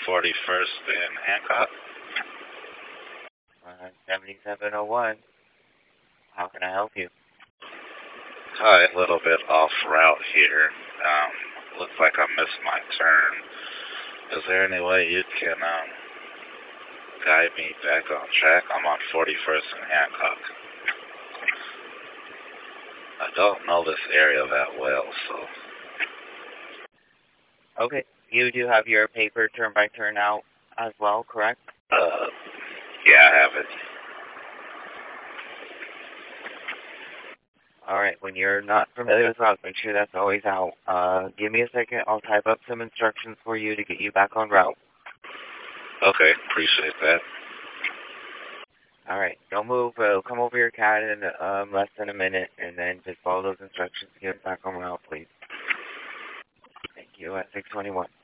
41st and Hancock. 7701. How can I help you? Hi, a little bit off route here. Looks like I missed my turn. Is there any way you can guide me back on track? I'm on 41st and Hancock. I don't know this area that well, so... Okay, you do have your paper turn-by-turn out as well, correct? Yeah, I have it. Alright, when you're not familiar with route, make sure that's always out. Give me a second, I'll type up some instructions for you to get you back on route. Okay, appreciate that. Alright, don't move, it'll come over your CAD in less than a minute, and then just follow those instructions to get back on route, please. Thank you, at 621.